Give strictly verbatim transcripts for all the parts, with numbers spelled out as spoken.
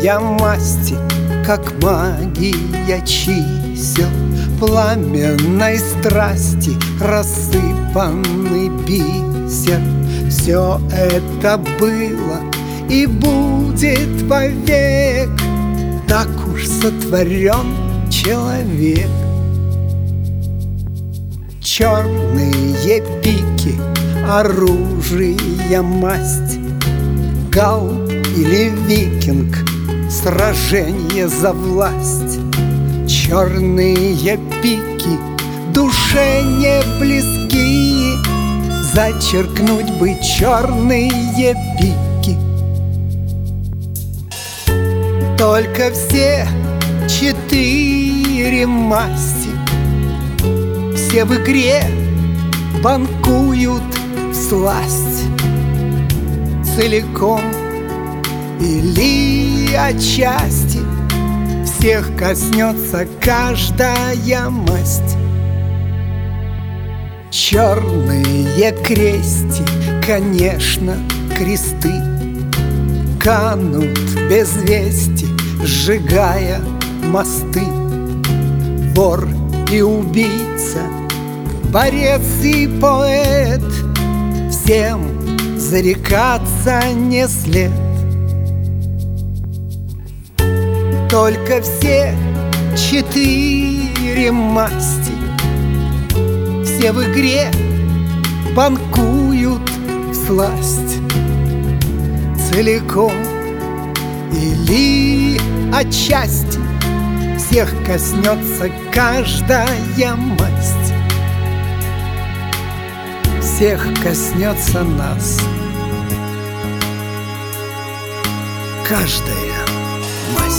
я масти, как магия чисел, пламенной страсти рассыпанный бисер. Все это было и будет вовек, так уж сотворен человек. Черные пики, оружие, масть, гал или викинг, сражение за власть. Черные пики душе не близки, зачеркнуть бы черные пики. Только все четыре масти, все в игре банкуют всласть. Целиком или отчасти всех коснется каждая масть. Черные крести, конечно, кресты, канут без вести, сжигая мосты. Вор и убийца, борец и поэт, всем зарекаться не след. Только все четыре масти, все в игре банкуют всласть. Целиком или отчасти всех коснется каждая масть. Всех коснется нас каждая масть.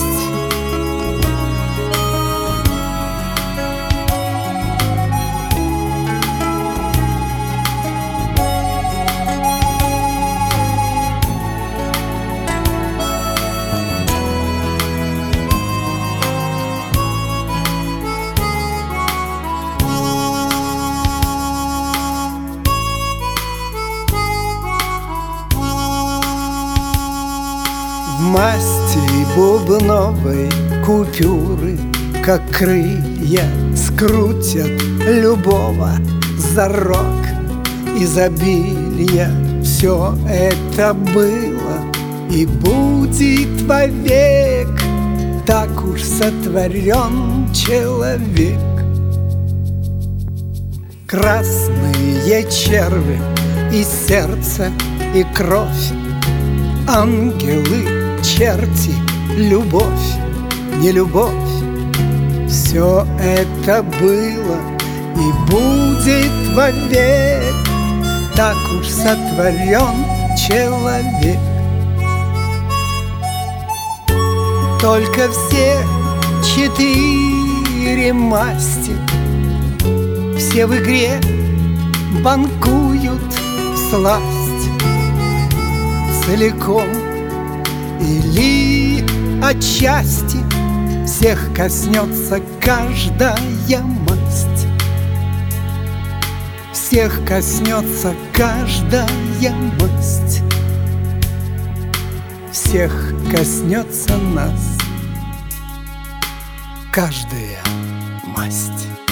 В масти бубновой купюры, как крылья, скрутят любого за рог изобилия. Все это было и будет вовек, так уж сотворен человек. Красные черви и сердце, и кровь, ангелы, черти, любовь, не любовь. Все это было и будет вовек, так уж сотворен человек. Только все четыре масти, все в игре банкуют всласть. Целиком или отчасти всех коснется каждая масть. Всех коснется каждая масть. Всех коснется нас каждая масть.